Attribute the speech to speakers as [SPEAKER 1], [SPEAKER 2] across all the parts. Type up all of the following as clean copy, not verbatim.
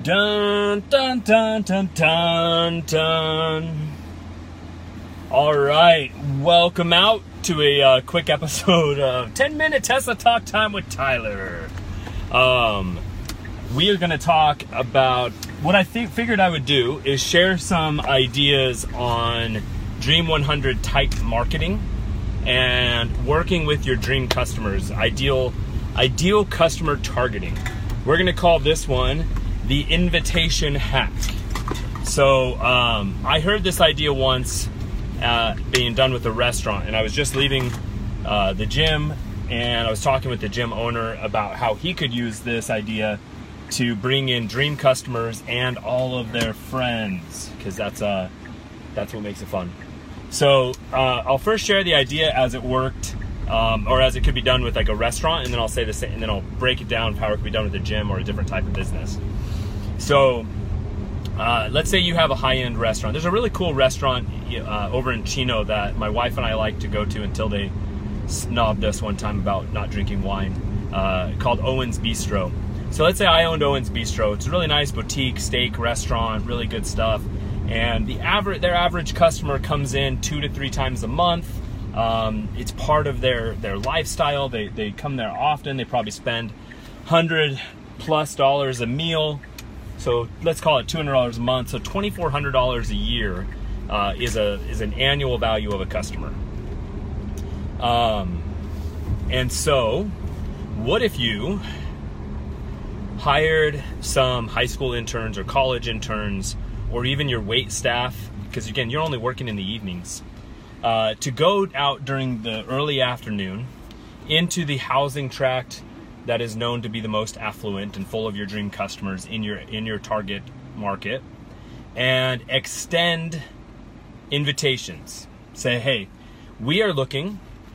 [SPEAKER 1] Dun, dun, dun, dun, dun, dun. All right, welcome out to a quick episode of 10-minute Tesla Talk Time with Tyler. We are going to talk about what I figured I would do is share some ideas on Dream 100 type marketing and working with your dream customers, ideal customer targeting. We're going to call this one the invitation hack. So I heard this idea once being done with a restaurant, and I was just leaving the gym, and I was talking with the gym owner about how he could use this idea to bring in dream customers and all of their friends, because that's what makes it fun. So I'll first share the idea as it worked, or as it could be done with like a restaurant, and then I'll say the same, and then I'll break it down how it could be done with a gym or a different type of business. So let's say you have a high-end restaurant. There's a really cool restaurant over in Chino that my wife and I like to go to until they snobbed us one time about not drinking wine, called Owen's Bistro. So let's say I owned Owen's Bistro. It's a really nice boutique steak restaurant, really good stuff. And their average customer comes in 2 to 3 times a month. It's part of their lifestyle. They come there often. They probably spend $100+ a meal. So let's call it $200 a month. So $2,400 a year is an annual value of a customer. And so what if you hired some high school interns or college interns, or even your wait staff, because again, you're only working in the evenings, to go out during the early afternoon into the housing tract that is known to be the most affluent and full of your dream customers in your target market, and extend invitations. Say, hey, we are growing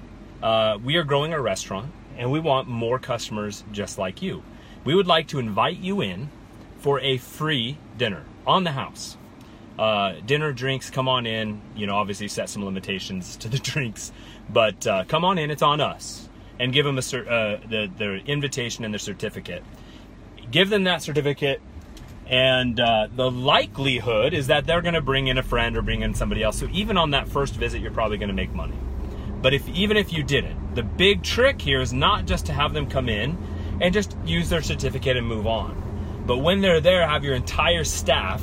[SPEAKER 1] our restaurant, and we want more customers just like you. We would like to invite you in for a free dinner on the house. Dinner, drinks, come on in. Obviously set some limitations to the drinks, but come on in, it's on us. And give them their invitation and their certificate. Give them that certificate, and the likelihood is that they're going to bring in a friend or bring in somebody else. So even on that first visit, you're probably going to make money. But even if you didn't, the big trick here is not just to have them come in and just use their certificate and move on. But when they're there, have your entire staff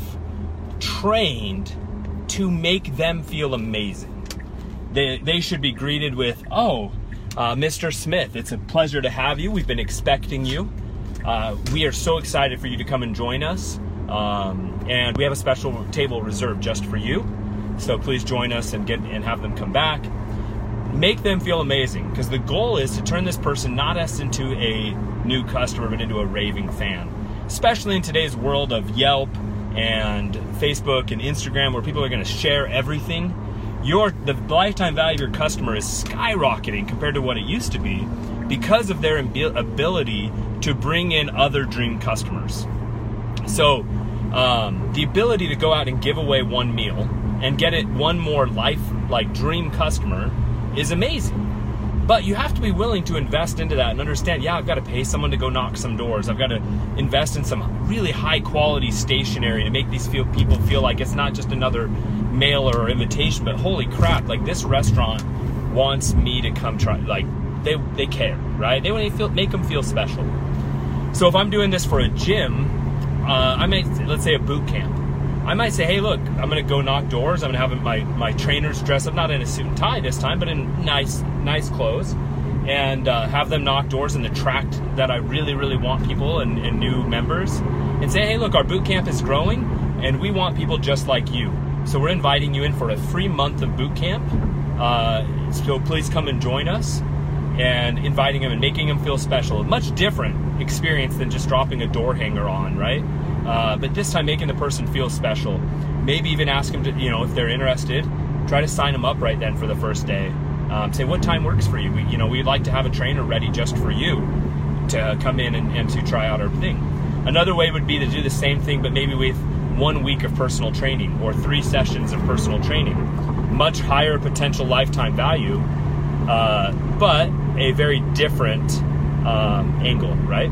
[SPEAKER 1] trained to make them feel amazing. They should be greeted with, Mr. Smith, it's a pleasure to have you. We've been expecting you. We are so excited for you to come and join us. And we have a special table reserved just for you. So please join us and have them come back. Make them feel amazing, because the goal is to turn this person not just into a new customer, but into a raving fan. Especially in today's world of Yelp and Facebook and Instagram, where people are going to share everything. The lifetime value of your customer is skyrocketing compared to what it used to be because of their ability to bring in other dream customers. So the ability to go out and give away one meal and get it one more dream customer is amazing. But you have to be willing to invest into that and understand, I've got to pay someone to go knock some doors. I've got to invest in some really high quality stationery to make these people feel like it's not just another mailer or invitation, but holy crap, like this restaurant wants me to come try. Like they care, right? They want to make them feel special. So if I'm doing this for a gym, let's say a boot camp. I might say, hey, look, I'm going to go knock doors. I'm going to have my trainers dress up, not in a suit and tie this time, but in nice clothes, and have them knock doors in the tract that I really, really want people and new members, and say, hey, look, our boot camp is growing, and we want people just like you. So we're inviting you in for a free month of boot camp. So please come and join us, and inviting them and making them feel special. A much different experience than just dropping a door hanger on, right? But this time making the person feel special. Maybe even ask them to, if they're interested, try to sign them up right then for the first day. Say, what time works for you? We'd like to have a trainer ready just for you to come in and to try out our thing. Another way would be to do the same thing, but maybe with 1 week of personal training or 3 sessions of personal training. Much higher potential lifetime value, but a very different angle, right?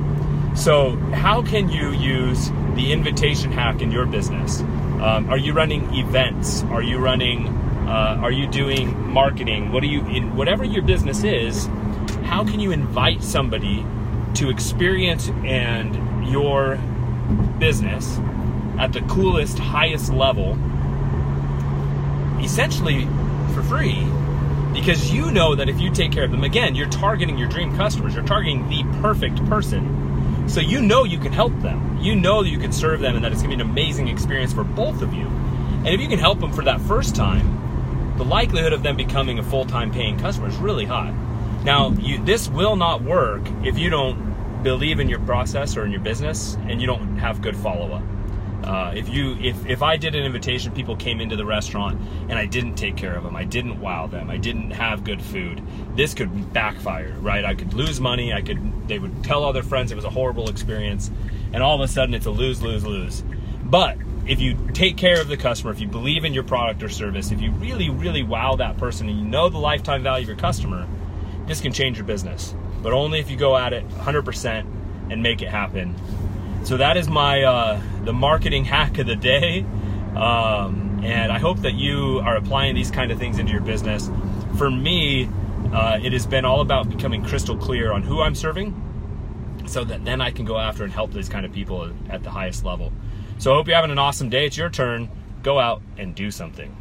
[SPEAKER 1] So how can you use the invitation hack in your business? Are you running events? Are you doing marketing? In whatever your business is, how can you invite somebody to experience and your business at the coolest, highest level, essentially for free? Because you know that if you take care of them, again, you're targeting your dream customers. You're targeting the perfect person. So you know you can help them. You know that you can serve them and that it's going to be an amazing experience for both of you. And if you can help them for that first time, the likelihood of them becoming a full-time paying customer is really high. Now, this will not work if you don't believe in your process or in your business and you don't have good follow-up. If I did an invitation, people came into the restaurant and I didn't take care of them, I didn't wow them, I didn't have good food, this could backfire, right? I could lose money, they would tell all their friends it was a horrible experience, and all of a sudden it's a lose, lose, lose. But if you take care of the customer, if you believe in your product or service, if you really, really wow that person and you know the lifetime value of your customer, this can change your business. But only if you go at it 100% and make it happen. So that is my the marketing hack of the day, and I hope that you are applying these kind of things into your business. For me, it has been all about becoming crystal clear on who I'm serving, so that then I can go after and help these kind of people at the highest level. So I hope you're having an awesome day. It's your turn. Go out and do something.